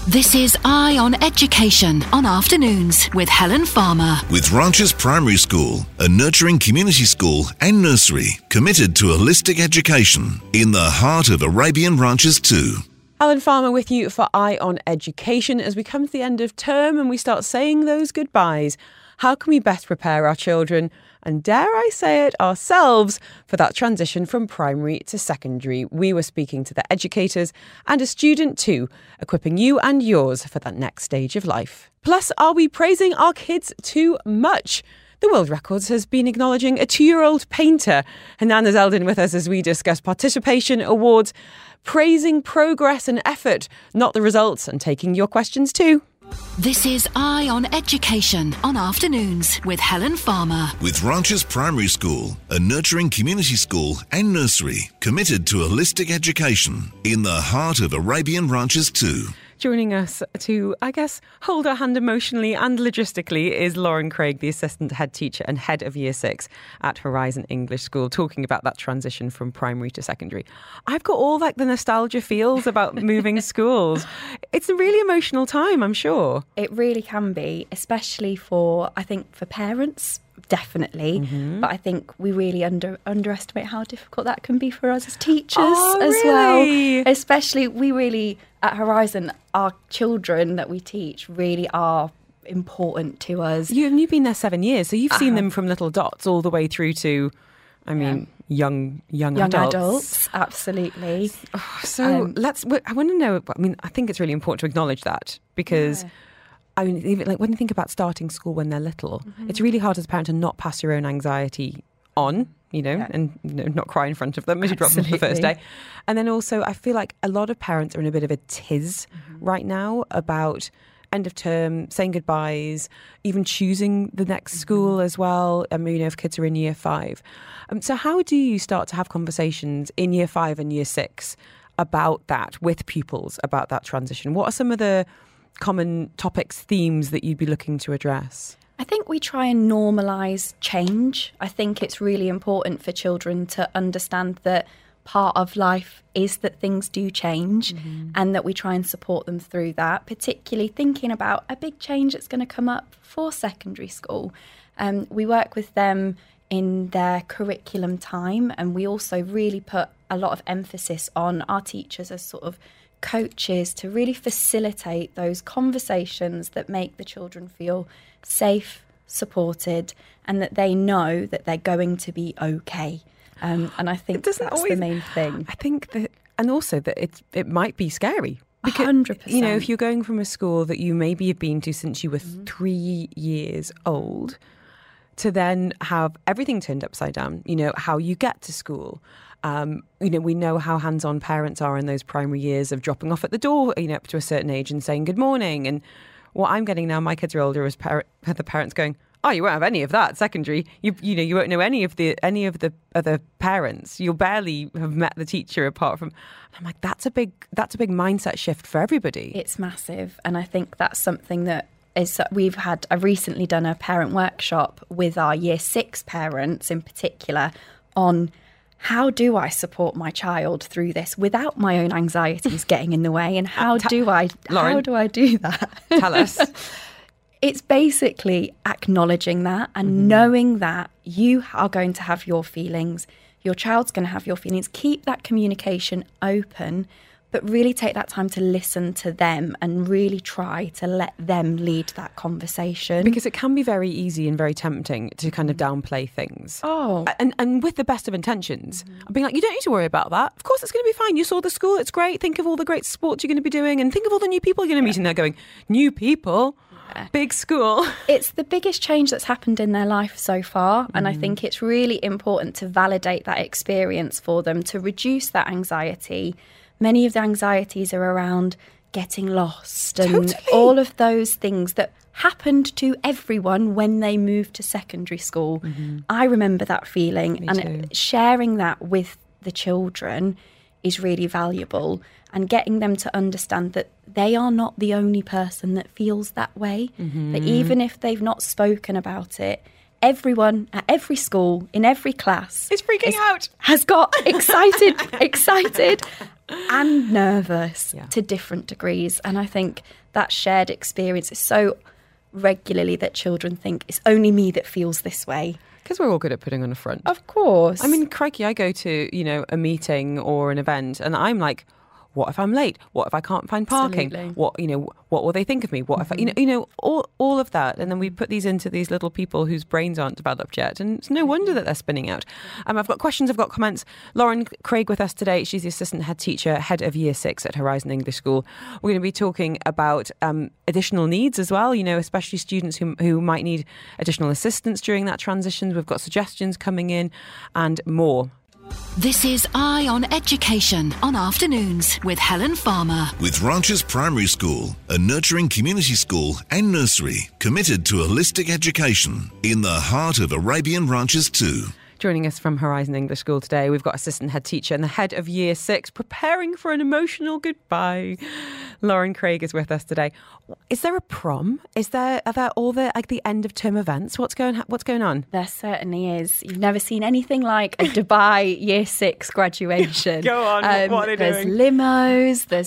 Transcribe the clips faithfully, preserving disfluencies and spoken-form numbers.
This is Eye on Education on Afternoons with Helen Farmer. With Ranches Primary School, a nurturing community school and nursery committed to holistic education in the heart of Arabian Ranches too. Helen Farmer with you for Eye on Education as we come to the end of term and we start saying those goodbyes. How can we best prepare our children, and dare I say it, ourselves, for that transition from primary to secondary? We were speaking to the educators and a student too, equipping you and yours for that next stage of life. Plus, are we praising our kids too much? The World Records has been acknowledging a two-year-old painter. Hanana Zeldin with us as we discuss participation awards, praising progress and effort, not the results, and taking your questions too. This is Eye on Education on Afternoons with Helen Farmer. With Ranches Primary School, a nurturing community school and nursery committed to holistic education in the heart of Arabian Ranches too. Joining us to, I guess, hold our hand emotionally and logistically is Lauren Craig, the assistant head teacher and head of year six at Horizon English School, talking about that transition from primary to secondary. I've got all like the nostalgia feels about moving schools. It's a really emotional time, I'm sure. It really can be, especially for, I think, for parents. Definitely. Mm-hmm. But I think we really under underestimate how difficult that can be for us as teachers oh, as really? well. Especially, we really, at Horizon, our children that we teach really are important to us. You, you've been there seven years, so you've seen uh-huh. them from little dots all the way through to, I mean, yeah. young young, young adults. adults. Absolutely. Oh, so um, let's, I want to know, I mean, I think it's really important to acknowledge that because... Yeah. I mean, even like when you think about starting school when they're little, mm-hmm. it's really hard as a parent to not pass your own anxiety on, you know, yeah. and you know, not cry in front of them as you drop them for the first day. And then also, I feel like a lot of parents are in a bit of a tiz mm-hmm. right now about end of term, saying goodbyes, even choosing the next mm-hmm. school as well. I mean, you know, if kids are in year five. Um, so how do you start to have conversations in year five and year six about that with pupils, about that transition? What are some of the common topics, themes that you'd be looking to address? I think we try and normalise change. I think it's really important for children to understand that part of life is that things do change mm-hmm. and that we try and support them through that, particularly thinking about a big change that's going to come up for secondary school. Um, we work with them in their curriculum time, and we also really put a lot of emphasis on our teachers as sort of coaches to really facilitate those conversations that make the children feel safe, supported, and that they know that they're going to be okay. Um, and I think that's always the main thing. I think that, and also that it it might be scary. Because, one hundred percent. You know, if you're going from a school that you maybe have been to since you were mm-hmm. three years old, to then have everything turned upside down, you know, how you get to school. Um, you know, we know how hands-on parents are in those primary years of dropping off at the door, you know, up to a certain age and saying good morning. And what I'm getting now, my kids are older, is par- the parents going, oh, you won't have any of that secondary. You you know, you won't know any of the any of the other parents. You'll barely have met the teacher apart from. And I'm like, that's a big that's a big mindset shift for everybody. It's massive, and I think that's something that is we've had. I've recently done a parent workshop with our year six parents in particular on how do I support my child through this without my own anxieties getting in the way, and how Ta- do I Lauren, how do I do that? Tell us. It's basically acknowledging that and mm-hmm. knowing that you are going to have your feelings, your child's going to have your feelings. Keep that communication open, but really take that time to listen to them and really try to let them lead that conversation. Because it can be very easy and very tempting to kind of downplay things. Oh. And and with the best of intentions. Mm-hmm. Being like, you don't need to worry about that. Of course it's going to be fine. You saw the school, it's great. Think of all the great sports you're going to be doing and think of all the new people you're going to meet. And they're going, new people? Yeah. Big school. It's the biggest change that's happened in their life so far. And mm. I think it's really important to validate that experience for them, to reduce that anxiety. Many of the anxieties are around getting lost and totally. all of those things that happened to everyone when they moved to secondary school. Mm-hmm. I remember that feeling. Me and too. It, sharing that with the children is really valuable, and getting them to understand that they are not the only person that feels that way. Mm-hmm. That even if they've not spoken about it, everyone at every school, in every class, is freaking is, out, has got excited, excited and nervous Yeah. to different degrees. And I think that shared experience is so regularly that children think it's only me that feels this way. Because we're all good at putting on a front. Of course. I mean, crikey, I go to, you know, a meeting or an event and I'm like, what if I'm late? What if I can't find parking? Absolutely. What, you know, what will they think of me? What if I, you know, you know, all, all of that. And then we put these into these little people whose brains aren't developed yet. And it's no wonder that they're spinning out. Um, I've got questions, I've got comments. Lauren Craig with us today. She's the assistant head teacher, head of year six at Horizon English School. We're going to be talking about um, additional needs as well, you know, especially students who, who might need additional assistance during that transition. We've got suggestions coming in and more. This is Eye on Education on Afternoons with Helen Farmer. With Ranches Primary School, a nurturing community school and nursery committed to holistic education in the heart of Arabian Ranches too. Joining us from Horizon English School today, we've got assistant head teacher and the head of year six preparing for an emotional goodbye. Lauren Craig is with us today. Is there a prom? Is there, are there all the like the end of term events? What's going What's going on? There certainly is. You've never seen anything like a Dubai year six graduation. Go on, what- what are they there's doing? limos, there's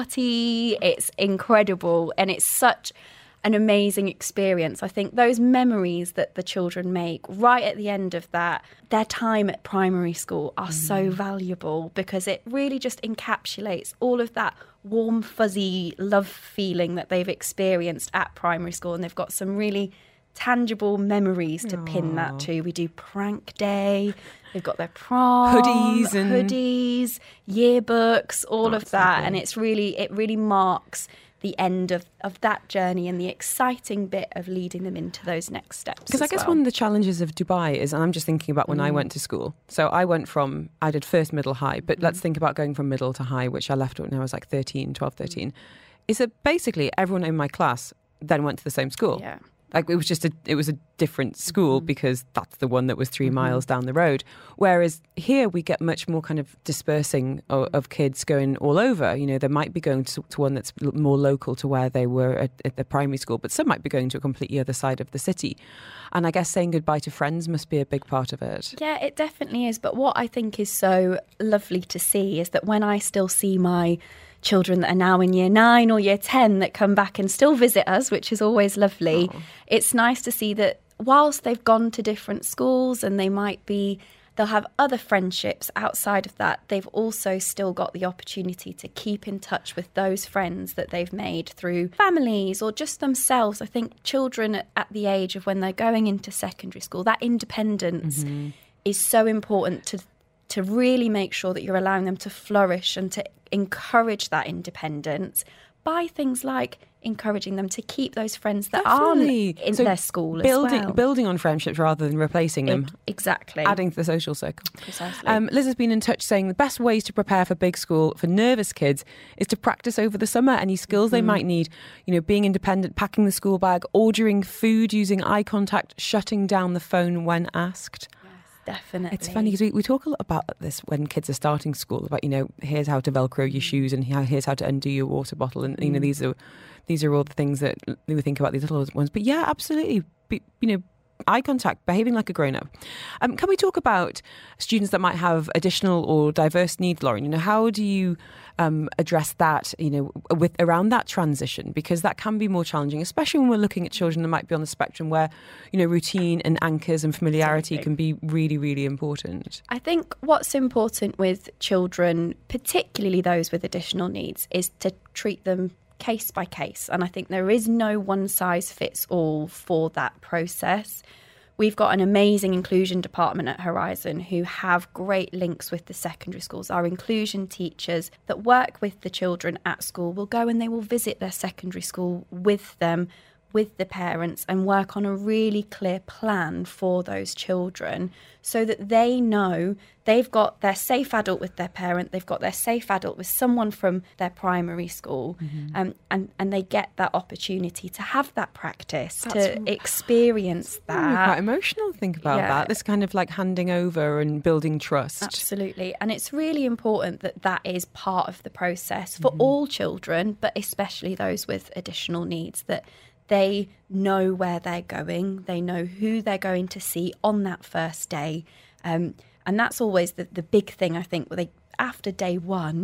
party. It's incredible. And it's such an amazing experience. I think those memories that the children make right at the end of that, their time at primary school are so valuable because it really just encapsulates all of that warm, fuzzy love feeling that they've experienced at primary school. And they've got some really tangible memories to pin that to. We do prank day. They've got their prom, Hoodies and- hoodies, yearbooks, all That's of so that. cool. And it's really, it really marks the end of, of that journey and the exciting bit of leading them into those next steps. Because I as guess well. one of the challenges of Dubai is, and I'm just thinking about when I went to school. So I went from, I did first, middle, high, but let's think about going from middle to high, which I left when I was like thirteen, twelve, thirteen, is that basically everyone in my class then went to the same school. Yeah. Like it was just a, it was a different school because that's the one that was three miles down the road. Whereas here we get much more kind of dispersing of, of kids going all over. You know, they might be going to, to one that's l- more local to where they were at, at the primary school, but some might be going to a completely other side of the city. And I guess saying goodbye to friends must be a big part of it. Yeah, it definitely is. But what I think is so lovely to see is that when I still see my children that are now in year nine or year ten that come back and still visit us, which is always lovely, it's nice to see that whilst they've gone to different schools and they might be, they'll have other friendships outside of that, they've also still got the opportunity to keep in touch with those friends that they've made through families or just themselves. I think children at- at the age of when they're going into secondary school, that independence is so important to to really make sure that you're allowing them to flourish and to encourage that independence by things like encouraging them to keep those friends that Definitely. aren't in So their school building, as well. Building on friendships rather than replacing them. E- exactly. Adding to the social circle. Precisely. Um, Liz has been in touch saying the best ways to prepare for big school for nervous kids is to practice over the summer any skills they might need. You know, being independent, packing the school bag, ordering food, using eye contact, shutting down the phone when asked. Definitely. It's funny because we, we talk a lot about this when kids are starting school about, you know, here's how to Velcro your shoes and here- here's how to undo your water bottle. And, you know, these are these are all the things that we think about these little ones. But yeah, absolutely. Be, you know, eye contact, behaving like a grown-up. Um, can we talk about students that might have additional or diverse needs, Lauren? You know, how do you um, address that, you know, with around that transition? Because that can be more challenging, especially when we're looking at children that might be on the spectrum where, you know, routine and anchors and familiarity can be really, really important. I think what's important with children, particularly those with additional needs, is to treat them case by case. And I think there is no one size fits all for that process. We've got an amazing inclusion department at Horizon who have great links with the secondary schools. Our inclusion teachers that work with the children at school will go and they will visit their secondary school with them, with the parents, and work on a really clear plan for those children so that they know they've got their safe adult with their parent, they've got their safe adult with someone from their primary school, Mm-hmm. um, and, and they get that opportunity to have that practice, That's to experience Really that. quite emotional to think about Yeah. that. This kind of like handing over and building trust. Absolutely. And it's really important that that is part of the process for all children, but especially those with additional needs, that they know where they're going, they know who they're going to see on that first day. Um, and that's always the, the big thing, I think, where they, after day one,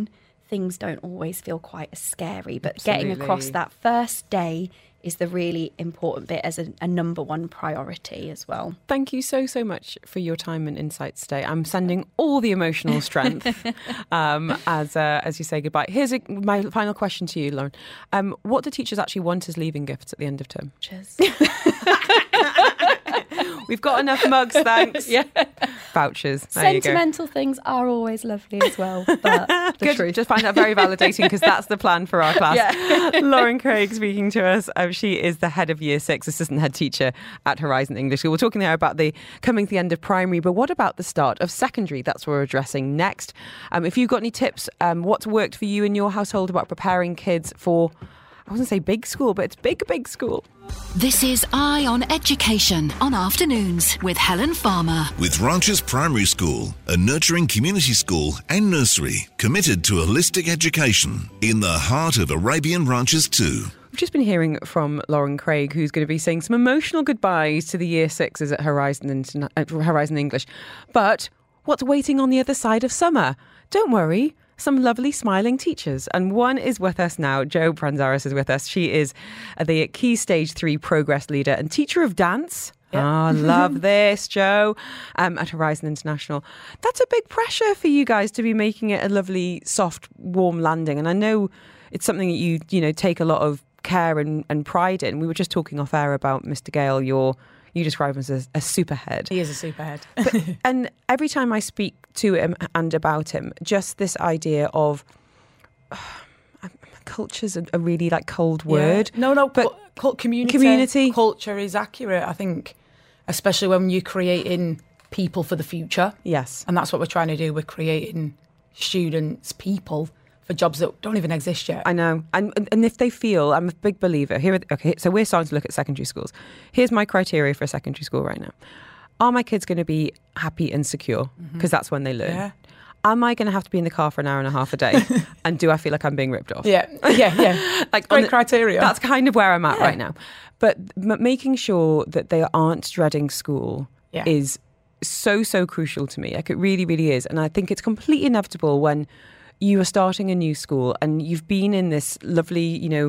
things don't always feel quite as scary. But Absolutely. getting across that first day is the really important bit as a, a number one priority as well. Thank you so, so much for your time and insights today. I'm sending all the emotional strength um, as uh, as you say goodbye. Here's a, my final question to you, Lauren. Um, what do teachers actually want as leaving gifts at the end of term? Cheers. We've got enough mugs, thanks. Yeah. Vouchers. There Sentimental things are always lovely as well. But the Good. truth. Just find that very validating because that's the plan for our class. Yeah. Lauren Craig speaking to us. Um, she is the head of Year Six, assistant head teacher at Horizon English School. We're talking there about the coming to the end of primary, but what about the start of secondary? That's what we're addressing next. Um, if you've got any tips, um, what's worked for you in your household about preparing kids for, I wasn't say big school, but it's big, big school. This is Eye on Education on Afternoons with Helen Farmer. With Ranches Primary School, a nurturing community school and nursery committed to holistic education in the heart of Arabian Ranches too. We've just been hearing from Lauren Craig, who's going to be saying some emotional goodbyes to the Year Sixes at Horizon, Interna- at Horizon English. But what's waiting on the other side of summer? Don't worry. Some lovely smiling teachers, and one is with us now. Jo Pranzaris is with us. She is the Key Stage three Progress Leader and teacher of dance. Ah, yep. Oh, love this, Jo, um, at Horizon International. That's a big pressure for you guys to be making it a lovely, soft, warm landing. And I know it's something that you, you know, take a lot of care and, and pride in. We were just talking off air about Mister Gale, your You describe him as a, a superhead. He is a superhead. But, and every time I speak to him and about him, just this idea of uh, culture's a, a really like cold word. Yeah. No, no, but but cult community, community culture is accurate. I think, especially when you're creating people for the future. Yes, and that's what we're trying to do. We're creating students, people for jobs that don't even exist yet. I know. And and if they feel, I'm a big believer. Here, okay, so we're starting to look at secondary schools. Here's my criteria for a secondary school right now. Are my kids going to be happy and secure? Because mm-hmm. that's when they learn. Yeah. Am I going to have to be in the car for an hour and a half a day? And do I feel like I'm being ripped off? Yeah, yeah, yeah. Like great the, criteria. That's kind of where I'm at yeah. right now. But m- making sure that they aren't dreading school yeah. is so, so crucial to me. Like it really, really is. And I think it's completely inevitable when you are starting a new school and you've been in this lovely, you know,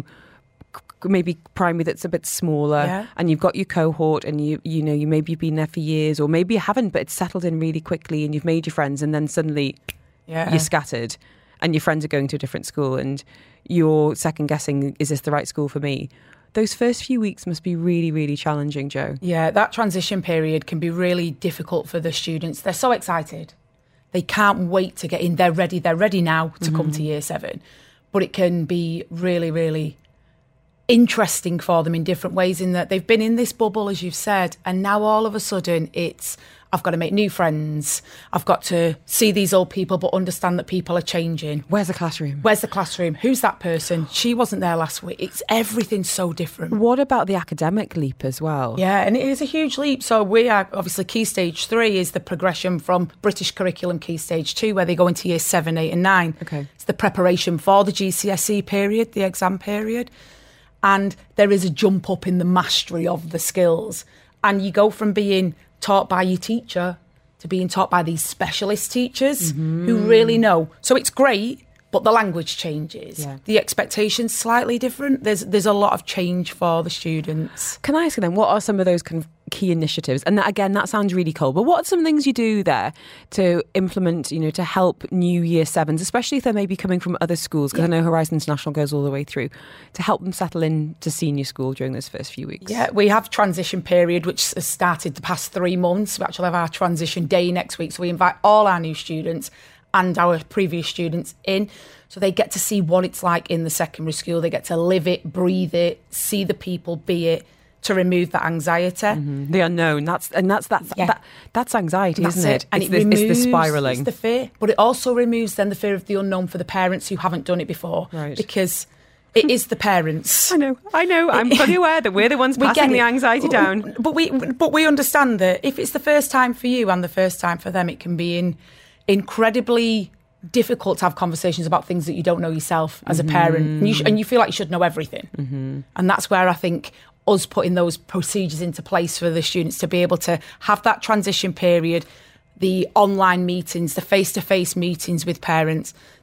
maybe primary that's a bit smaller yeah. and you've got your cohort and you you know you maybe you've been there for years or maybe you haven't, but it's settled in really quickly and you've made your friends, and then suddenly yeah. you're scattered and your friends are going to a different school and you're second guessing, is this the right school for me? Those first few weeks must be really, really challenging, Jo. Yeah, that transition period can be really difficult for the students. They're so excited. They can't wait to get in. They're ready. They're ready now to mm-hmm. come to year seven. But it can be really, really interesting for them in different ways, in that they've been in this bubble, as you've said, and now all of a sudden it's, I've got to make new friends. I've got to see these old people, but understand that people are changing. Where's the classroom? Where's the classroom? Who's that person? She wasn't there last week. It's everything's so different. What about the academic leap as well? Yeah, and it is a huge leap. So we are, obviously, Key Stage three is the progression from British curriculum Key Stage two, where they go into year seven, eight and nine. Okay. It's the preparation for the G C S E period, the exam period. And there is a jump up in the mastery of the skills. And you go from being taught by your teacher to being taught by these specialist teachers mm-hmm. who really know. So it's great, but the language changes. Yeah. The expectation's slightly different. There's there's a lot of change for the students. Can I ask you then, what are some of those kind of key initiatives? And that, again, that sounds really cool, but what are some things you do there to implement, you know, to help new year sevens, especially if they're maybe coming from other schools, because yeah. I know Horizon International goes all the way through, to help them settle in to senior school during those first few weeks? Yeah, we have transition period, which has started the past three months. We actually have our transition day next week, so we invite all our new students and our previous students in, so they get to see what it's like in the secondary school. They get to live it, breathe it, see the people, be it, to remove that anxiety. Mm-hmm. The unknown. That's and that's that's yeah. that, that's anxiety, that's isn't it? it? And it's it the, removes it's the spiralling. It's the fear, but it also removes then the fear of the unknown for the parents who haven't done it before, right? Because it is the parents. I know, I know. I'm fully aware that we're the ones we passing the anxiety down. But we, but we understand that if it's the first time for you and the first time for them, it can be in, incredibly difficult to have conversations about things that you don't know yourself as mm-hmm. a parent, and you, sh- and you feel like you should know everything. Mm-hmm. And that's where I think us putting those procedures into place for the students to be able to have that transition period, the online meetings, the face-to-face meetings with parents,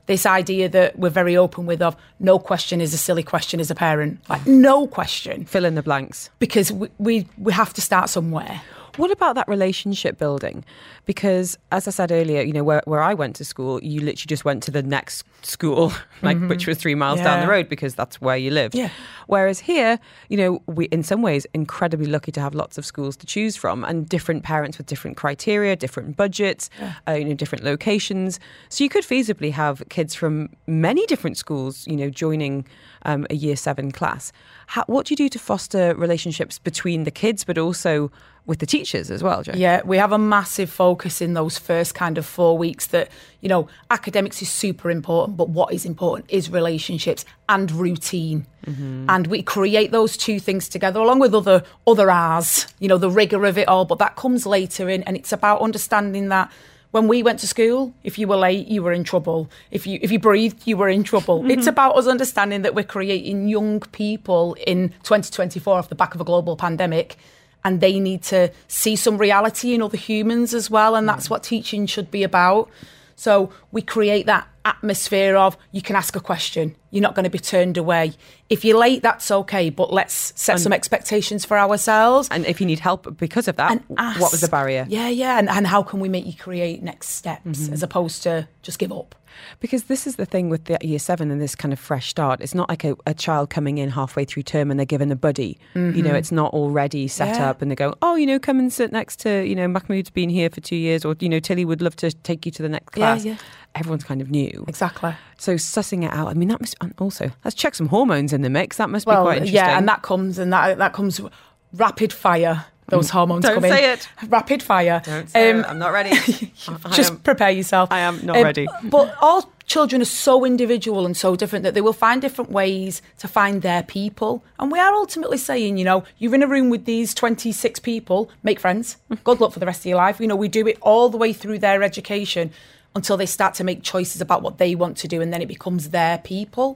this idea that we're very open with of no question is a silly question as a parent. Like, no question. Fill in the blanks. Because we, we, we have to start somewhere. What about that relationship building? Because as I said earlier, you know, where, where I went to school, you literally just went to the next school, like mm-hmm. which was three miles yeah. down the road because that's where you lived. Yeah. Whereas here, you know, we in some ways incredibly lucky to have lots of schools to choose from and different parents with different criteria, different budgets, yeah. uh, you know, different locations. So you could feasibly have kids from many different schools, you know, joining um, a year seven class. How, what do you do to foster relationships between the kids, but also with the teachers as well, Jo? Yeah, we have a massive focus in those first kind of four weeks that, you know, academics is super important, but what is important is relationships and routine. Mm-hmm. And we create those two things together along with other other R's, you know, the rigour of it all, but that comes later in, and it's about understanding that when we went to school, if you were late, you were in trouble. If you if you breathed, you were in trouble. Mm-hmm. It's about us understanding that we're creating young people in twenty twenty-four off the back of a global pandemic, and they need to see some reality in other humans as well, and that's what teaching should be about. So we create that atmosphere of you can ask a question, you're not going to be turned away. If you're late, that's okay, but let's set and, some expectations for ourselves. And if you need help because of that, ask, what was the barrier? Yeah, yeah, and, and how can we make you create next steps mm-hmm. as opposed to just give up? Because this is the thing with the year seven and this kind of fresh start. It's not like a, a child coming in halfway through term and they're given a buddy. Mm-hmm. You know, it's not already set yeah. up and they go, oh, you know, come and sit next to, you know, Mahmoud's been here for two years or, you know, Tilly would love to take you to the next class. Yeah, yeah. Everyone's kind of new. Exactly. So sussing it out, I mean, that must also, let's check some hormones in the mix. That must well, be quite interesting. Yeah, and that comes, and that that comes rapid fire. Those hormones Don't come in. Don't say it. Rapid fire. Don't say um, it. I'm not ready. Just am, prepare yourself. I am not um, ready. But all children are so individual and so different that they will find different ways to find their people. And we are ultimately saying, you know, you're in a room with these twenty-six people, make friends. Good luck for the rest of your life. You know, we do it all the way through their education until they start to make choices about what they want to do, and then it becomes their people.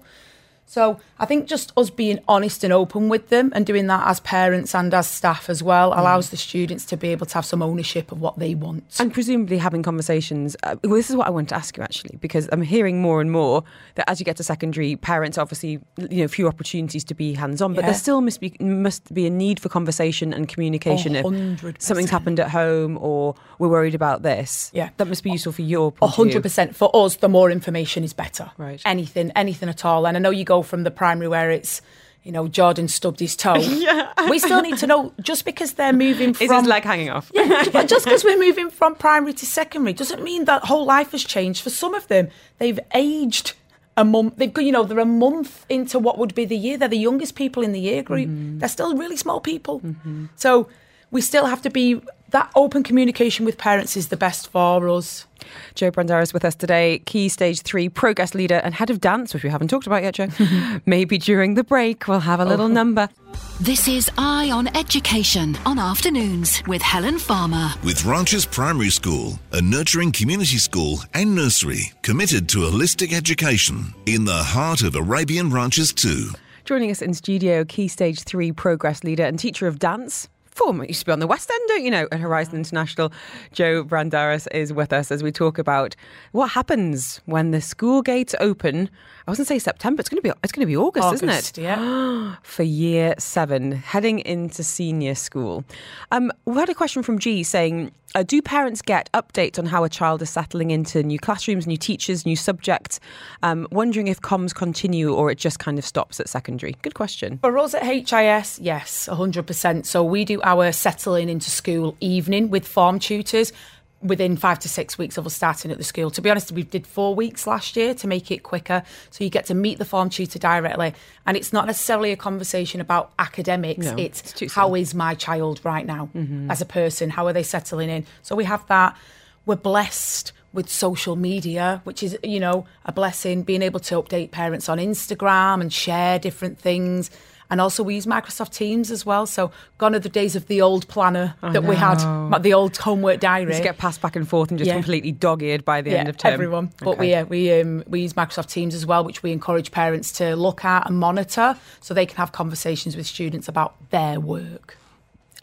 So I think just us being honest and open with them and doing that as parents and as staff as well allows mm. the students to be able to have some ownership of what they want. And presumably having conversations. Uh, well, this is what I want to ask you actually, because I'm hearing more and more that as you get to secondary, parents obviously, you know, few opportunities to be hands-on, but yeah. there still must be must be a need for conversation and communication. one hundred percent. If something's happened at home or we're worried about this. Yeah. That must be useful for your point one hundred percent. For us, the more information is better. Right. Anything, anything at all. And I know you go from the primary where it's, you know, Jordan stubbed his toe. yeah. We still need to know, just because they're moving from... Is his leg hanging off? yeah, but just because we're moving from primary to secondary doesn't mean that whole life has changed. For some of them, they've aged a month. They've got, you know, they're a month into what would be the year. They're the youngest people in the year group. Mm-hmm. They're still really small people. Mm-hmm. So we still have to be... That open communication with parents is the best for us. Jo Brandaris with us today, Key Stage three Progress Leader and Head of Dance, which we haven't talked about yet, Jo. Maybe during the break we'll have a little oh. number. This is Eye on Education on Afternoons with Helen Farmer. With Ranches Primary School, a nurturing community school and nursery committed to holistic education in the heart of Arabian Ranches too. Joining us in studio, Key Stage three Progress Leader and Teacher of Dance. Former used to be on the West End, don't you know, at Horizon International. Jo Brandaris is with us as we talk about what happens when the school gates open. I was going to say September. It's going to be it's going to be August, August isn't it? Yeah. For year seven, heading into senior school. Um, we had a question from G saying, uh, do parents get updates on how a child is settling into new classrooms, new teachers, new subjects? Um, wondering if comms continue or it just kind of stops at secondary. Good question. For us at H I S, yes, one hundred percent. So we do our settling into school evening with form tutors within five to six weeks of us starting at the school. To be honest, we did four weeks last year to make it quicker. So you get to meet the form tutor directly. And it's not necessarily a conversation about academics. No, it's, it's how is my child right now mm-hmm. as a person? How are they settling in? So we have that. We're blessed with social media, which is, you know, a blessing, being able to update parents on Instagram and share different things. And also we use Microsoft Teams as well. So gone are the days of the old planner I that know. we had, the old homework diary. Just get passed back and forth and just yeah. completely dog-eared by the yeah, end of term. everyone. Okay. But we, uh, we, um, we use Microsoft Teams as well, which we encourage parents to look at and monitor so they can have conversations with students about their work.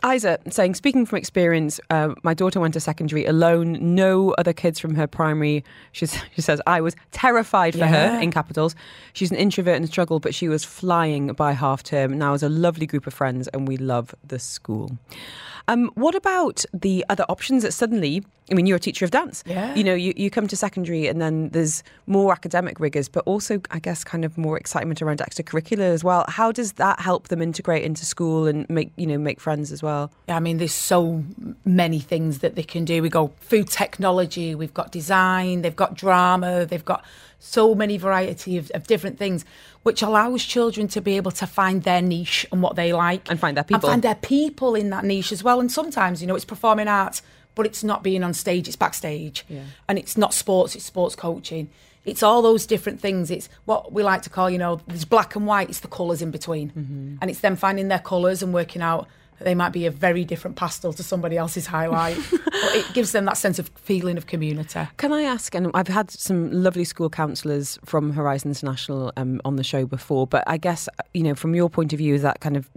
Isa saying, speaking from experience, uh, my daughter went to secondary alone, no other kids from her primary. She's, she says, I was terrified for Yeah. her, in capitals. She's an introvert and struggled, but she was flying by half term. Now has a lovely group of friends and we love the school. Um, what about the other options that suddenly, I mean, you're a teacher of dance. Yeah. You know, you, you come to secondary and then there's more academic rigours, but also, I guess, kind of more excitement around extracurricular as well. How does that help them integrate into school and make, you know, make friends as well? Yeah, I mean, there's so many things that they can do. We go food technology, we've got design, they've got drama, they've got so many variety of, of different things, which allows children to be able to find their niche and what they like. And find their people. And find their people in that niche as well. And sometimes, you know, it's performing arts, but it's not being on stage, it's backstage. Yeah. And it's not sports, it's sports coaching. It's all those different things. It's what we like to call, you know, there's black and white, it's the colours in between. Mm-hmm. And it's them finding their colours and working out that they might be a very different pastel to somebody else's highlight. But it gives them that sense of feeling of community. Can I ask, and I've had some lovely school counsellors from Horizon International um, on the show before, but I guess, you know, from your point of view, is that kind of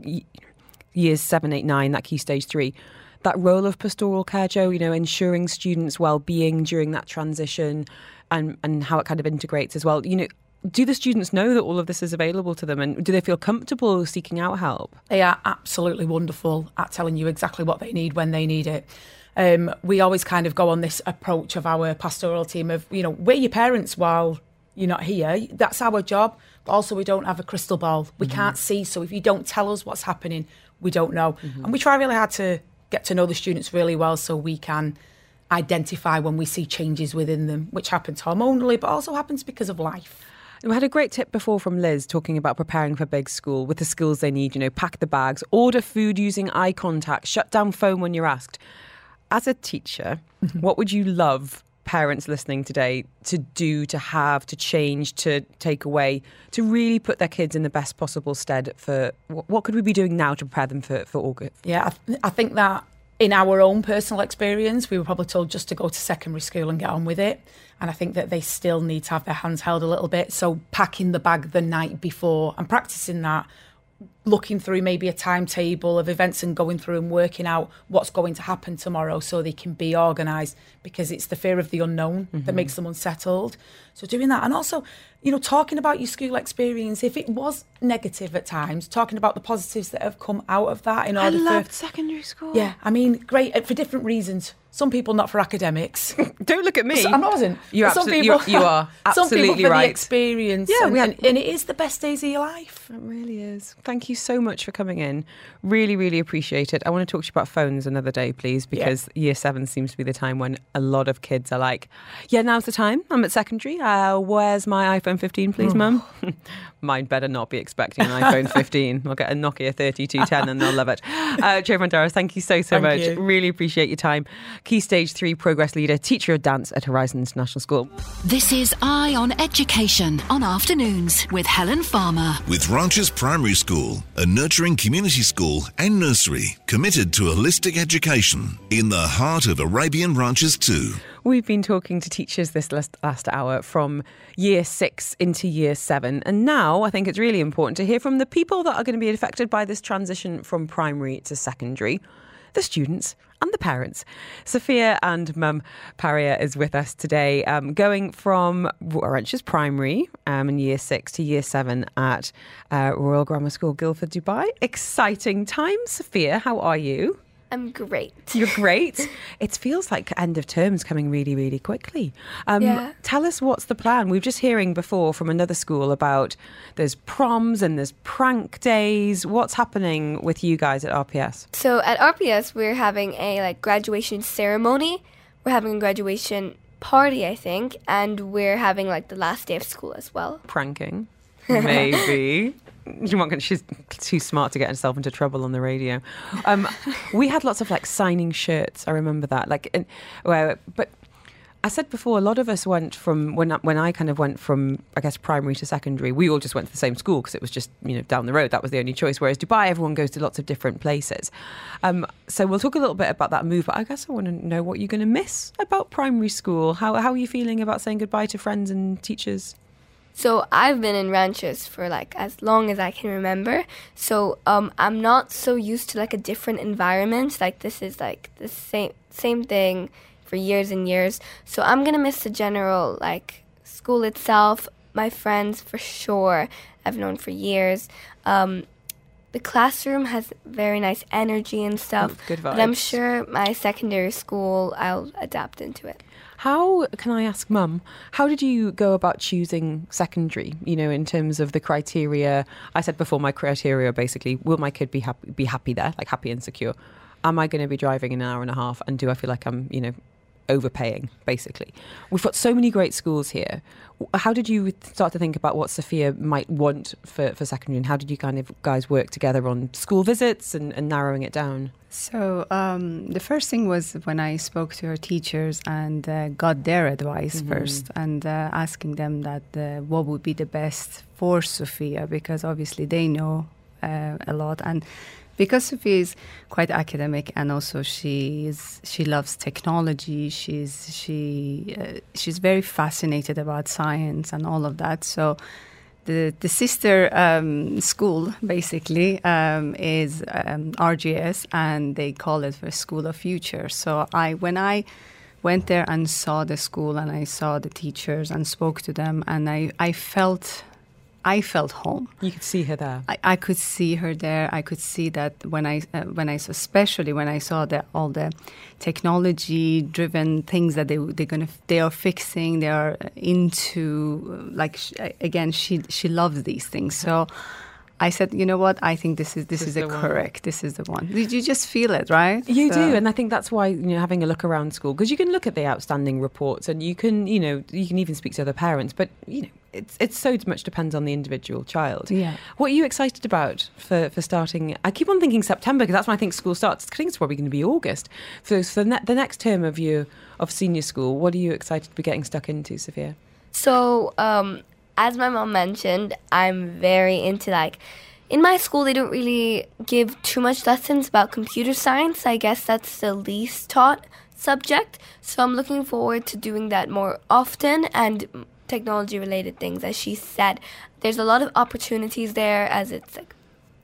years seven, eight, nine, that key stage three, that role of pastoral care, Jo, you know, ensuring students' well-being during that transition and, and how it kind of integrates as well, you know, do the students know that all of this is available to them and do they feel comfortable seeking out help? They are absolutely wonderful at telling you exactly what they need when they need it. Um, we always kind of go on this approach of our pastoral team of, you know, we're your parents while you're not here. That's our job. But also we don't have a crystal ball. We mm-hmm. can't see. So if you don't tell us what's happening, we don't know. Mm-hmm. And we try really hard to get to know the students really well so we can identify when we see changes within them, which happens hormonally, but also happens because of life. We had a great tip before from Liz talking about preparing for big school with the skills they need, you know, pack the bags, order food using eye contact, shut down phone when you're asked. As a teacher, mm-hmm. what would you love parents listening today to do, to have, to change, to take away, to really put their kids in the best possible stead for, what could we be doing now to prepare them for, for August? Yeah, I, th- I think that in our own personal experience, we were probably told just to go to secondary school and get on with it. And I think that they still need to have their hands held a little bit. So packing the bag the night before and practicing that, looking through maybe a timetable of events and going through and working out what's going to happen tomorrow so they can be organised, because it's the fear of the unknown mm-hmm. that makes them unsettled. So doing that, and also, you know, talking about your school experience, if it was negative at times, talking about the positives that have come out of that in order I loved for secondary school. Yeah, I mean, great for different reasons. Some people not for academics. Don't look at me. I wasn't. You're some absolutely, people, you're, you are absolutely some people for right. the experience. Yeah, and, we had, and, and it is the best days of your life. It really is. Thank you so much for coming in. Really, really appreciate it. I want to talk to you about phones another day, please, because yeah. year seven seems to be the time when a lot of kids are like, yeah, now's the time. I'm at secondary. Uh, where's my iPhone fifteen, please, oh. Mum? Mine better not be expecting an iPhone fifteen. I'll get a Nokia thirty-two ten and they'll love it. Uh, Jo Monteros, thank you so, so thank much. You. Really appreciate your time. Key Stage three Progress Leader, teacher of dance at Horizon International School. This is Eye on Education on Afternoons with Helen Farmer. With Ranches Primary School, a nurturing community school and nursery committed to holistic education in the heart of Arabian Ranches too. We've been talking to teachers this last, last hour from year six into year seven. And now I think it's really important to hear from the people that are going to be affected by this transition from primary to secondary, the students and the parents. Sophia and Mum Paria is with us today, um, going from Ranches Primary um, in year six to year seven at uh, Royal Grammar School, Guildford, Dubai. Exciting times. Sophia, how are you? I'm great. You're great. It feels like end of term's coming really, really quickly. Um, yeah. Tell us what's the plan. We were just hearing before from another school about there's proms and there's prank days. What's happening with you guys at R P S? So at R P S, we're having a like graduation ceremony. We're having a graduation party, I think, and we're having like the last day of school as well. Pranking, maybe. She's too smart to get herself into trouble on the radio. Um, we had lots of like signing shirts. I remember that. Like, in, well, but I said before, a lot of us went from when when I kind of went from I guess primary to secondary. We all just went to the same school because it was just you know down the road. That was the only choice. Whereas Dubai, everyone goes to lots of different places. Um, so we'll talk a little bit about that move. But I guess I want to know what you're going to miss about primary school. How how are you feeling about saying goodbye to friends and teachers? So I've been in ranches for like as long as I can remember. So um, I'm not so used to like a different environment. Like this is like the same same thing for years and years. So I'm gonna miss the general like school itself. My friends for sure I've known for years. Um, the classroom has very nice energy and stuff. Good vibes. But I'm sure my secondary school I'll adapt into it. How, can I ask Mum, how did you go about choosing secondary, you know, in terms of the criteria? I said before, my criteria basically, will my kid be happy, be happy there, like happy and secure? Am I going to be driving an hour and a half? And do I feel like I'm, you know, overpaying, basically? We've got so many great schools here. How did you start to think about what Sophia might want for, for secondary, and how did you kind of guys work together on school visits and, and narrowing it down? So um, the first thing was when I spoke to her teachers and uh, got their advice mm-hmm. first, and uh, asking them that uh, what would be the best for Sophia, because obviously they know uh, a lot. And because Sophia is quite academic, and also she is she loves technology. She's she uh, she's very fascinated about science and all of that. So the the sister um, school basically um, is um, R G S, and they call it the School of Future. So I when I went there and saw the school, and I saw the teachers and spoke to them, and I I felt. I felt home. You could see her there. I, I could see her there. I could see that when I, uh, when I, especially when I saw that all the technology-driven things that they they're gonna they are fixing, they are into. Like sh- again, she she loves these things. So I said, you know what? I think this is this, this is, is a correct. This is the one. Did you just feel it, right? You so. do, and I think that's why, you know, having a look around school, because you can look at the outstanding reports, and you can, you know, you can even speak to other parents. But you know, it's it's so much depends on the individual child. Yeah. What are you excited about for, for starting? I keep on thinking September, because that's when I think school starts. I think it's probably going to be August. So for the, ne- the next term of you of senior school, what are you excited to be getting stuck into, Sophia? So. Um, As my mom mentioned, I'm very into like, in my school they don't really give too much lessons about computer science. I guess that's the least taught subject. So I'm looking forward to doing that more often, and technology related things, as she said. There's a lot of opportunities there, as it's like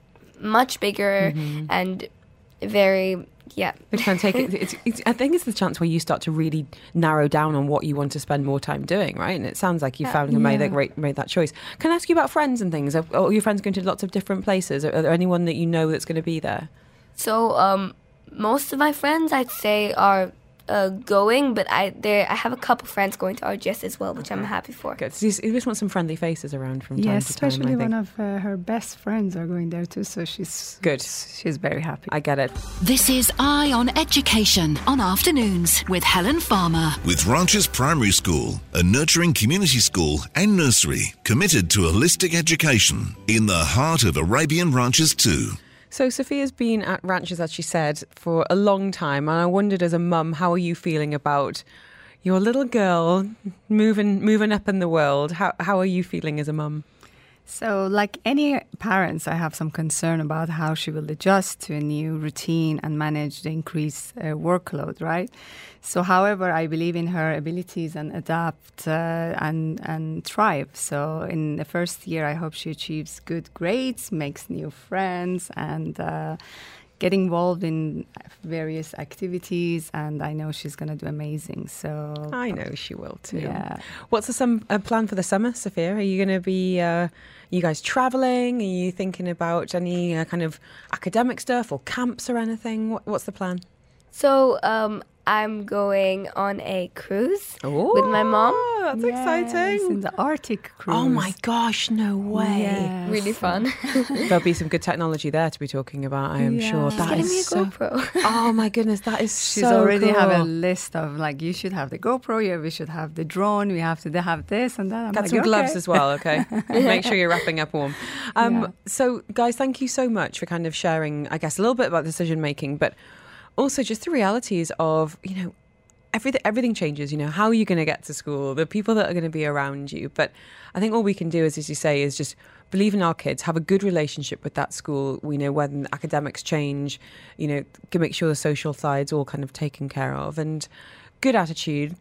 much bigger mm-hmm. and very... Yeah. It can take it. It's, it's, I think it's the chance where you start to really narrow down on what you want to spend more time doing, right? And it sounds like you yeah. found and yeah. made that made that choice. Can I ask you about friends and things? Are all your friends going to lots of different places? Are, are there anyone that you know that's going to be there? So um, most of my friends, I'd say, are uh, going, but I there I have a couple friends going to R G S as well, which okay. I'm happy for. Good. So you, you just want some friendly faces around from time yes, to time. Yes, especially I think. one of uh, her best friends are going there too, so she's good. She's very happy. I get it. This is Eye on Education on Afternoons with Helen Farmer. With Ranches Primary School, a nurturing community school and nursery committed to holistic education in the heart of Arabian Ranches too. So Sophia's been at Ranches, as she said, for a long time, and I wondered, as a mum, how are you feeling about your little girl moving moving up in the world? How how are you feeling as a mum? So, like any parents, I have some concern about how she will adjust to a new routine and manage the increased uh, workload, right? So, however, I believe in her abilities and adapt uh, and and thrive. So, in the first year, I hope she achieves good grades, makes new friends, and uh, get involved in various activities. And I know she's going to do amazing. So I know she will too. Yeah. What's the some uh, plan for the summer, Sophia? Are you going to be? Uh, you guys traveling? Are you thinking about any uh, kind of academic stuff or camps or anything? What, what's the plan? So um, I'm going on a cruise Ooh, with my mom. That's yes, exciting. In the Arctic cruise. Oh my gosh, no way. Yes. Really fun. There'll be some good technology there to be talking about, I am yeah. sure. She's That getting is me a so... GoPro. Oh my goodness, that is She's so already cool. have a list of like, you should have the GoPro, yeah, we should have the drone, we have to have this and that. I'm Got like, some okay. gloves as well, okay? Make sure you're wrapping up warm. Um, Yeah. So, guys, thank you so much for kind of sharing, I guess, a little bit about decision making, but also just the realities of, you know, everything everything changes. You know, how are you going to get to school? The people that are going to be around you. But I think all we can do is, as you say, is just believe in our kids, have a good relationship with that school. We know when academics change, you know, can make sure the social side's all kind of taken care of, and good attitude.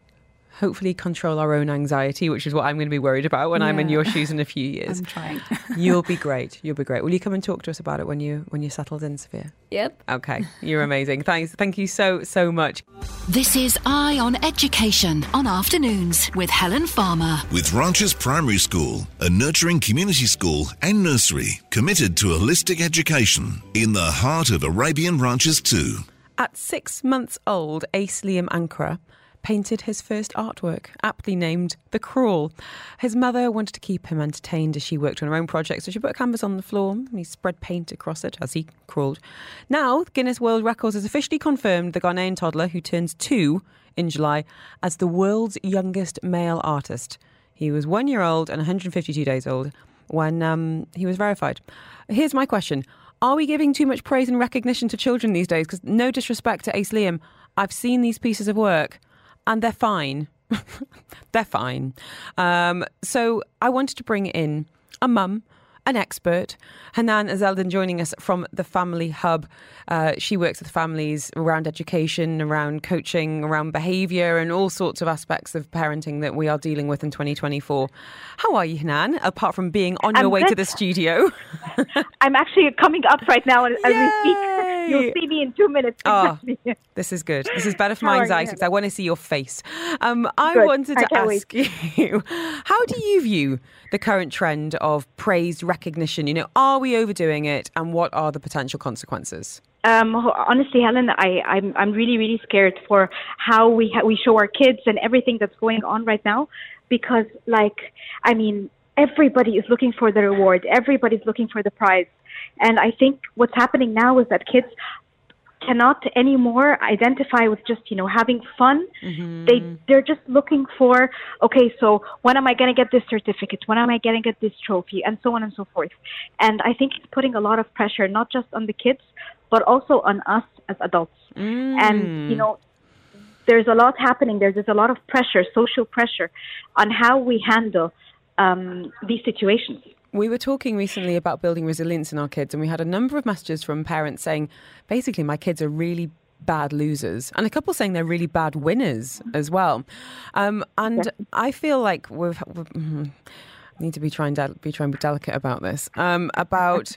hopefully control our own anxiety, which is what I'm going to be worried about when yeah. I'm in your shoes in a few years. I'm trying. You'll be great. You'll be great. Will you come and talk to us about it when you when you're settled in, Sophia? Yep. Okay. You're amazing. Thanks. Thank you so, so much. This is Eye on Education on Afternoons with Helen Farmer. With Ranches Primary School, a nurturing community school and nursery committed to holistic education in the heart of Arabian Ranches too. At six months old, Ace Liam Ankara painted his first artwork, aptly named The Crawl. His mother wanted to keep him entertained as she worked on her own project, so she put a canvas on the floor and he spread paint across it as he crawled. Now, Guinness World Records has officially confirmed the Ghanaian toddler, who turns two in July, as the world's youngest male artist. He was one year old and one hundred fifty-two days old when um, he was verified. Here's my question. Are we giving too much praise and recognition to children these days? Because no disrespect to Ace Liam, I've seen these pieces of work and they're fine. They're fine. Um, so I wanted to bring in a mum, an expert, Hanan Azeldin, joining us from the Family Hub. Uh, she works with families around education, around coaching, around behaviour and all sorts of aspects of parenting that we are dealing with in twenty twenty-four. How are you, Hanan, apart from being on your I'm way good. to the studio? I'm actually coming up right now as Yay! we speak. You'll see me in two minutes. Oh, this is good. This is better for my anxiety because I want to see your face. Um, I good. wanted to I ask wait. you, how do you view the current trend of praise recognition? You know, are we overdoing it, and what are the potential consequences? Um, honestly, Helen, I, I'm I'm really really scared for how we ha- we show our kids and everything that's going on right now, because like I mean everybody is looking for the reward, everybody's looking for the prize, and I think what's happening now is that kids cannot anymore identify with just, you know, having fun. Mm-hmm. They, they're just looking for, okay, so when am I going to get this certificate? When am I going to get this trophy? And so on and so forth. And I think it's putting a lot of pressure, not just on the kids, but also on us as adults. Mm. And, you know, there's a lot happening there. There's a lot of pressure, social pressure, on how we handle um, these situations. We were talking recently about building resilience in our kids, and we had a number of messages from parents saying, basically, my kids are really bad losers, and a couple saying they're really bad winners as well. Um, and yeah. I feel like we've, we need to be trying to be trying to be delicate about this, um, about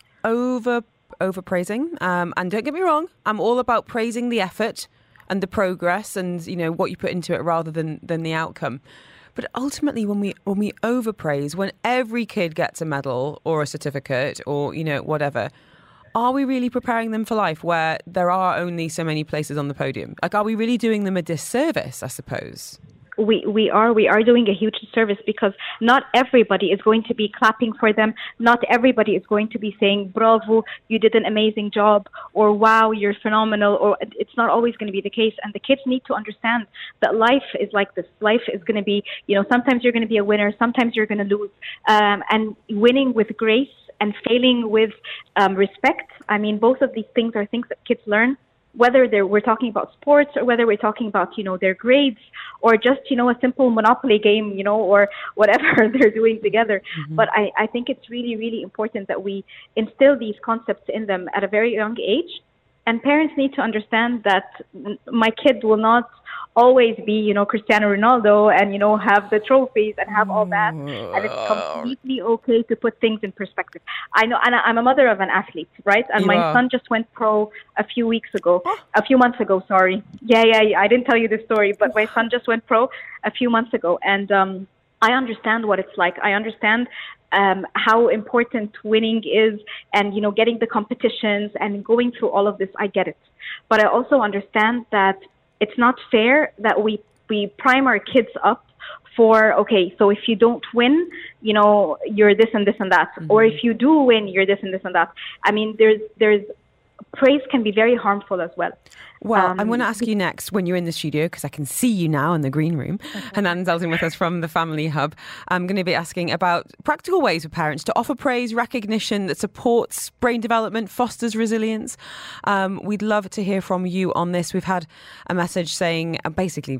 over overpraising. Um, and don't get me wrong, I'm all about praising the effort and the progress, and you know what you put into it rather than than the outcome. But ultimately, when we when we overpraise, when every kid gets a medal or a certificate or, you know, whatever, are we really preparing them for life where there are only so many places on the podium? Like, are we really doing them a disservice, I suppose? We we are we are doing a huge service, because not everybody is going to be clapping for them. Not everybody is going to be saying, bravo, you did an amazing job, or wow, you're phenomenal, or it's not always going to be the case. And the kids need to understand that life is like this. Life is going to be, you know, sometimes you're going to be a winner, sometimes you're going to lose. Um, and winning with grace and failing with um, respect. I mean, both of these things are things that kids learn, whether they're, we're talking about sports or whether we're talking about, you know, their grades or just, you know, a simple Monopoly game, you know, or whatever they're doing together. Mm-hmm. But I, I think it's really, really important that we instill these concepts in them at a very young age. And parents need to understand that my kid will not always be, you know, Cristiano Ronaldo and, you know, have the trophies and have all that. And it's completely okay to put things in perspective. I know, and I'm a mother of an athlete, right? And my Yeah. son just went pro a few weeks ago, a few months ago, sorry. Yeah, yeah, yeah. I didn't tell you this story, but my son just went pro a few months ago. And um, I understand what it's like. I understand um, how important winning is and, you know, getting the competitions and going through all of this. I get it. But I also understand that it's not fair that we, we prime our kids up for, okay, so if you don't win, you know, you're this and this and that. Mm-hmm. Or if you do win, you're this and this and that. I mean, there's, there's, praise can be very harmful as well. Well, um, I'm going to ask you next when you're in the studio, because I can see you now in the green room. Okay. Hanan Azeldin with us from the Family Hub. I'm going to be asking about practical ways for parents to offer praise, recognition that supports brain development, fosters resilience. Um, we'd love to hear from you on this. We've had a message saying, uh, basically,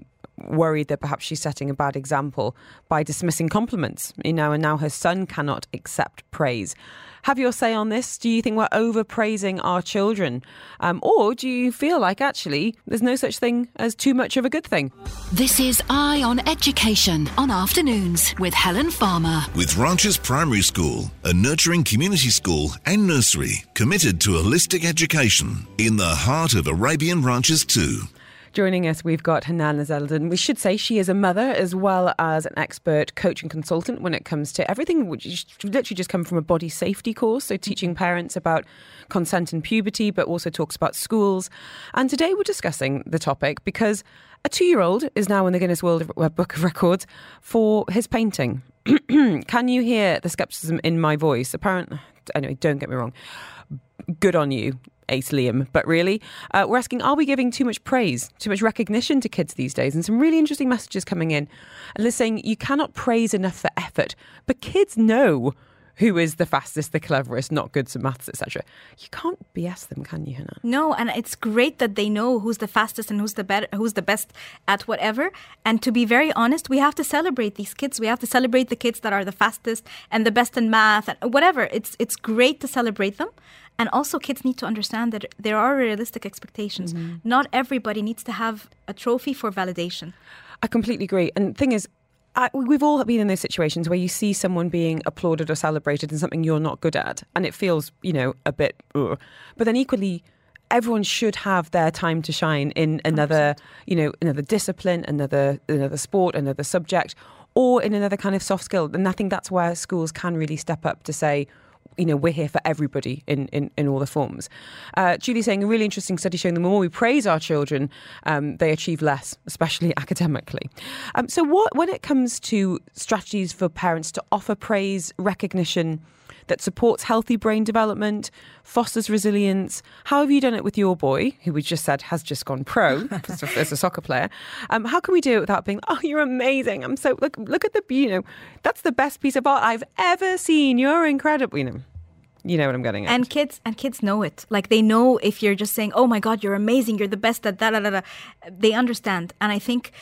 worried that perhaps she's setting a bad example by dismissing compliments, you know, and now her son cannot accept praise. Have your say on this. Do you think we're overpraising our children? Um, or do you feel like actually there's no such thing as too much of a good thing? This is Eye on Education on Afternoons with Helen Farmer. With Ranches Primary School, a nurturing community school and nursery committed to holistic education in the heart of Arabian Ranches too. Joining us, we've got Hanan Zeldin. We should say she is a mother as well as an expert coach and consultant when it comes to everything, which is literally just come from a body safety course, so teaching parents about consent and puberty, but also talks about schools. And today we're discussing the topic because a two-year-old is now in the Guinness World Book of Records for his painting. Can you hear the scepticism in my voice? Apparently, anyway, don't get me wrong. Good on you, Ace Liam. But really, uh, we're asking, are we giving too much praise, too much recognition to kids these days? And some really interesting messages coming in. And they're saying you cannot praise enough for effort. But kids know who is the fastest, the cleverest, not good at maths, et cetera. You can't B S them, can you, Hannah? No, and it's great that they know who's the fastest and who's the better, who's the best at whatever. And to be very honest, we have to celebrate these kids. We have to celebrate the kids that are the fastest and the best in math and whatever. It's it's great to celebrate them. And also kids need to understand that there are realistic expectations. Mm-hmm. Not everybody needs to have a trophy for validation. I completely agree. And the thing is, I, we've all been in those situations where you see someone being applauded or celebrated in something you're not good at. And it feels, you know, a bit... Ugh. But then equally, everyone should have their time to shine in another, one hundred percent. You know, another discipline, another another sport, another subject, or in another kind of soft skill. And I think that's where schools can really step up to say, you know, we're here for everybody in, in, in all the forms. Uh, Julie's saying a really interesting study showing the more we praise our children, um, they achieve less, especially academically. Um, so what, when it comes to strategies for parents to offer praise, recognition that supports healthy brain development, fosters resilience, how have you done it with your boy, who we just said has just gone pro as a soccer player? Um, how can we do it without being, oh, you're amazing. I'm so, look, look at the, you know, that's the best piece of art I've ever seen. You're incredible. You know, you know what I'm getting at. And kids, and kids know it. Like they know if you're just saying, oh my God, you're amazing. You're the best at da da da da. They understand. And I think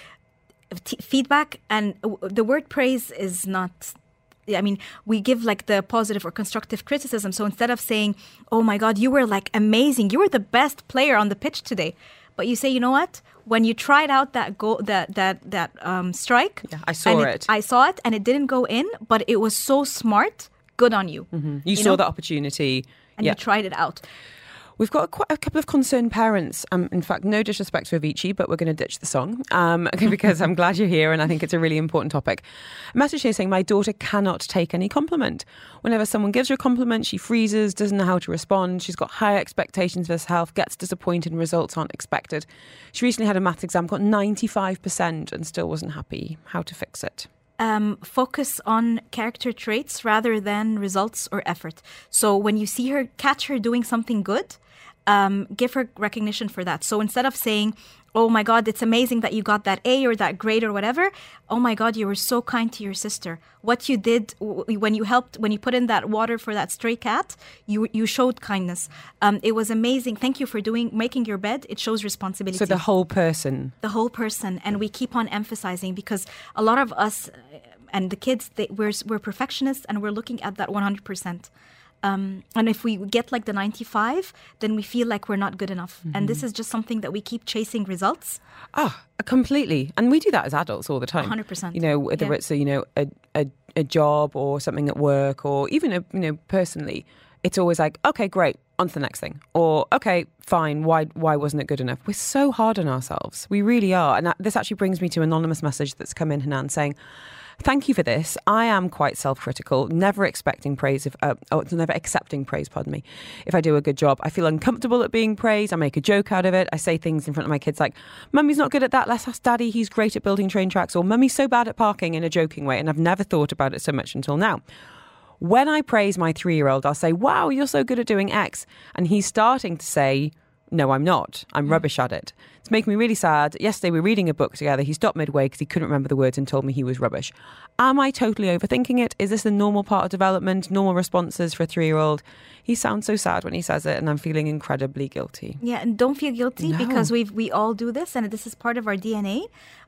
t- feedback and uh, the word praise is not... I mean, we give like the positive or constructive criticism. So instead of saying, oh my God, you were like amazing. You were the best player on the pitch today. But you say, you know what? When you tried out that goal, that that that um, strike. Yeah, I saw it, it. I saw it and it didn't go in, but it was so smart. Good on you. Mm-hmm. You, you saw know? the opportunity. And yeah. you tried it out. We've got a, quite a couple of concerned parents. Um, in fact, no disrespect to Avicii, but we're going to ditch the song um, because I'm glad you're here and I think it's a really important topic. A message here saying, my daughter cannot take any compliment. Whenever someone gives her a compliment, she freezes, doesn't know how to respond. She's got high expectations of herself, gets disappointed and results aren't expected. She recently had a maths exam, got ninety-five percent and still wasn't happy. How to fix it? Um, focus on character traits rather than results or effort. So when you see her, catch her doing something good, um, give her recognition for that. So instead of saying, oh my God, it's amazing that you got that A or that grade or whatever. Oh my God, you were so kind to your sister. What you did w- when you helped, when you put in that water for that stray cat, you you showed kindness. Um, it was amazing. Thank you for doing making your bed. It shows responsibility. So the whole person. The whole person. And we keep on emphasizing because a lot of us and the kids, they, we're, we're perfectionists and we're looking at that one hundred percent. Um, and if we get like the ninety-five, then we feel like we're not good enough. Mm-hmm. And this is just something that we keep chasing results. Ah, oh, completely. And we do that as adults all the time. one hundred percent. You know, whether yeah. it's a, you know, a, a, a job or something at work or even, a, you know, personally, it's always like, okay, great, on to the next thing. Or, okay, fine, why why wasn't it good enough? We're so hard on ourselves. We really are. And that, this actually brings me to an anonymous message that's come in, Hanan, saying, thank you for this. I am quite self-critical, never expecting praise, if, uh, oh, never accepting praise, pardon me, if I do a good job. I feel uncomfortable at being praised. I make a joke out of it. I say things in front of my kids like, Mummy's not good at that. Let's ask Daddy. He's great at building train tracks. Or Mummy's so bad at parking, in a joking way. And I've never thought about it so much until now. When I praise my three-year-old, I'll say, wow, you're so good at doing X. And he's starting to say, no, I'm not. I'm mm. rubbish at it. It's making me really sad. Yesterday we were reading a book together. He stopped midway because he couldn't remember the words and told me he was rubbish. Am I totally overthinking it? Is this a normal part of development, normal responses for a three-year-old? He sounds so sad when he says it and I'm feeling incredibly guilty. Yeah, and don't feel guilty no. because we we all do this and this is part of our D N A.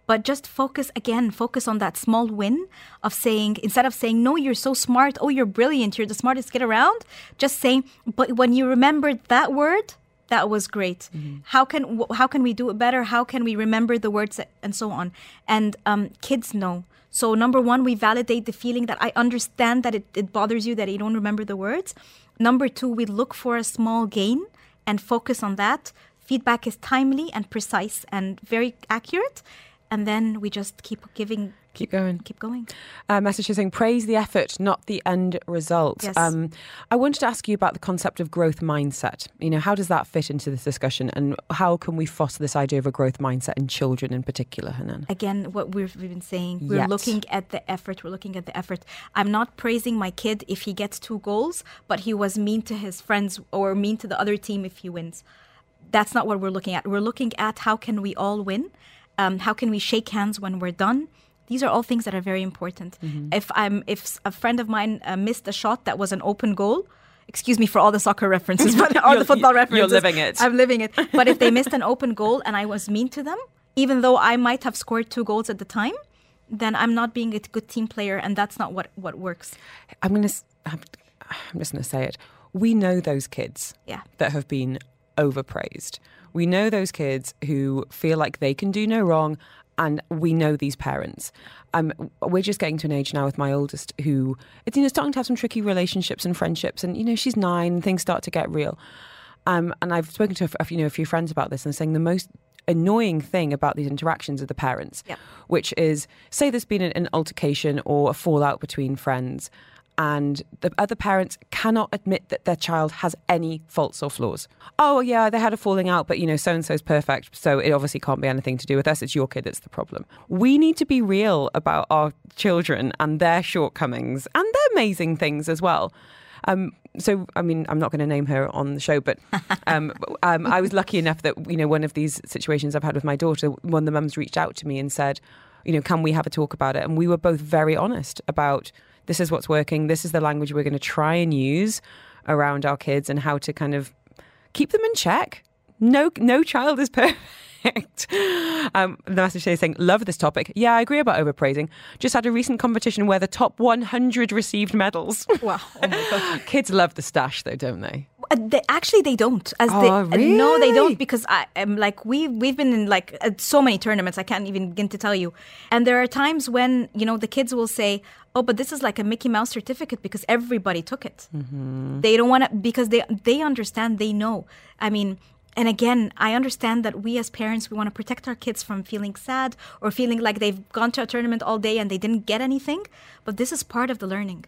But just focus, again, focus on that small win of saying, instead of saying, no, you're so smart, oh, you're brilliant, you're the smartest kid around, just saying, but when you remembered that word, that was great. Mm-hmm. How can how can we do it better? How can we remember the words and so on? And um, kids know. So number one, we validate the feeling that I understand that it, it bothers you that you don't remember the words. Number two, we look for a small gain and focus on that. Feedback is timely and precise and very accurate. And then we just keep giving... Keep going. Keep going. Uh, message is saying, praise the effort, not the end result. Yes. Um, I wanted to ask you about the concept of growth mindset. You know, how does that fit into this discussion, and how can we foster this idea of a growth mindset in children in particular, Hanan? Again, what we've been saying, we're Yet. looking at the effort. We're looking at the effort. I'm not praising my kid if he gets two goals, but he was mean to his friends or mean to the other team if he wins. That's not what we're looking at. We're looking at how can we all win? Um, how can we shake hands when we're done? These are all things that are very important. Mm-hmm. If I'm, if a friend of mine uh, missed a shot that was an open goal, excuse me for all the soccer references, but all the football references. You're living it. I'm living it. But if they missed an open goal and I was mean to them, even though I might have scored two goals at the time, then I'm not being a good team player, and that's not what, what works. I'm gonna. I'm, I'm just gonna say it. We know those kids yeah. that have been overpraised. We know those kids who feel like they can do no wrong. And we know these parents. Um, we're just getting to an age now with my oldest who, it's, you know, starting to have some tricky relationships and friendships. And, you know, she's nine and things start to get real. Um, and I've spoken to a, you know, a few friends about this and saying the most annoying thing about these interactions are the parents, yep. which is, say there's been an, an altercation or a fallout between friends, and the other parents cannot admit that their child has any faults or flaws. Oh, yeah, they had a falling out, but, you know, so-and-so's perfect, so it obviously can't be anything to do with us. It's your kid that's the problem. We need to be real about our children and their shortcomings and their amazing things as well. Um, so, I mean, I'm not going to name her on the show, but um, um, I was lucky enough that, you know, one of these situations I've had with my daughter, one of the mums reached out to me and said, you know, can we have a talk about it? And we were both very honest about, this is what's working. This is the language we're going to try and use around our kids and how to kind of keep them in check. No, no child is perfect. Um, the message is saying, love this topic. Yeah, I agree about overpraising. Just had a recent competition where the top one hundred received medals. Wow. Oh my God. Kids love the stash though, don't they? Uh, they, actually, they don't. As Oh, they, uh, really? No, they don't, because I am like we we've been in like uh, so many tournaments. I can't even begin to tell you. And there are times when, you know, the kids will say, "Oh, but this is like a Mickey Mouse certificate because everybody took it." Mm-hmm. They don't want to, because they they understand. They know. I mean. And again, I understand that we as parents, we want to protect our kids from feeling sad or feeling like they've gone to a tournament all day and they didn't get anything. But this is part of the learning.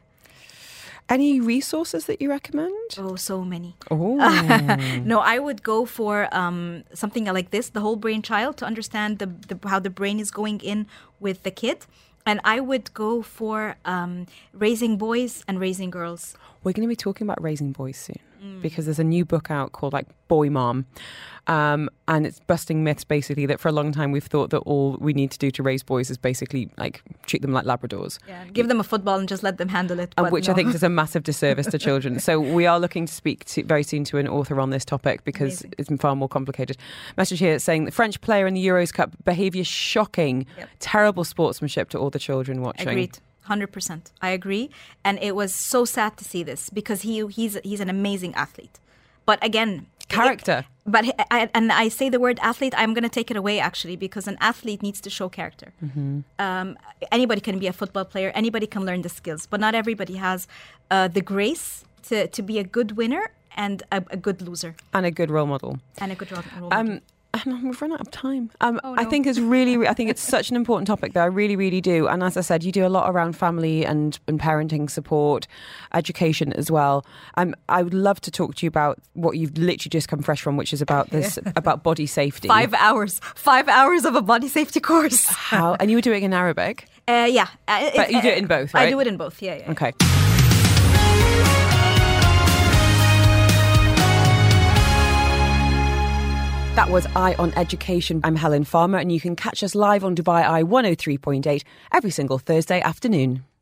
Any resources that you recommend? Oh, so many. Oh. No, I would go for um, something like this, the Whole Brain Child, to understand the, the how the brain is going in with the kid. And I would go for um, Raising Boys and Raising Girls. We're going to be talking about raising boys soon mm. because there's a new book out called like Boy Mom. Um, and it's busting myths basically that for a long time we've thought that all we need to do to raise boys is basically like treat them like Labradors. Yeah, give them a football and just let them handle it. And which no. I think is a massive disservice to children. So we are looking to speak to, very soon to an author on this topic because Amazing. It's far more complicated. Message here saying the French player in the Euros Cup, behaviour shocking, yep. terrible sportsmanship to all the children watching. Agreed. one hundred percent. I agree. And it was so sad to see this because he he's he's an amazing athlete. But again... Character. It, but I, and I say the word athlete, I'm going to take it away actually because an athlete needs to show character. Mm-hmm. Um, anybody can be a football player. Anybody can learn the skills. But not everybody has uh, the grace to, to be a good winner and a, a good loser. And a good role model. And a good role, role model. Um, And we've run out of time. Um, oh, no. I think it's really, I think it's such an important topic that I really, really do. And as I said, you do a lot around family and, and parenting support, education as well. Um, I would love to talk to you about what you've literally just come fresh from, which is about this, about body safety. Five hours, five hours of a body safety course. How? And you were doing it in Arabic? Uh, yeah. Uh, but you do it in both, right? I do it in both, yeah. yeah. Okay. That was Eye on Education. I'm Helen Farmer, and you can catch us live on Dubai Eye one oh three point eight every single Thursday afternoon.